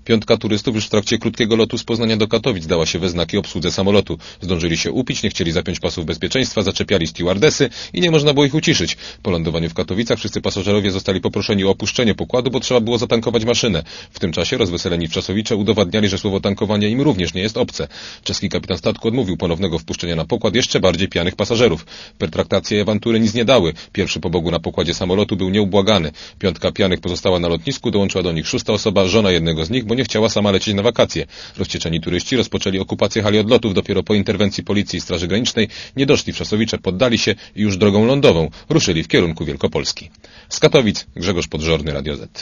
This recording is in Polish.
Piątka turystów już w trakcie krótkiego lotu z Poznania do Katowic dała się we znaki obsłudze samolotu. Zdążyli się upić, nie chcieli zapiąć pasów bezpieczeństwa, zaczepiali stewardesy i nie można było ich uciszyć. Po lądowaniu w Katowicach wszyscy pasażerowie zostali poproszeni o opuszczenie pokładu, bo trzeba było zatankować maszynę. W tym czasie rozweseleni wczasowicze udowadniali, że słowo tankowanie im również nie jest obce. Czeski kapitan statku odmówił ponownego wpuszczenia na pokład jeszcze bardziej pijanych pasażerów. Pertraktacje i awantury nic nie dały. Pierwszy po Bogu na pokładzie samolotu był nieubłagany. Piątka pijanych pozostała na lotnisku, dołączyła do nich szósta osoba, żona jednego z nich, bo nie chciała sama lecieć na wakacje. Rozcieczeni turyści rozpoczęli okupację hali odlotów. Dopiero po interwencji policji i Straży Granicznej niedoszli wczasowicze poddali się i już drogą lądową ruszyli w kierunku Wielkopolski. Z Katowic Grzegorz Podżorny, Radio Z.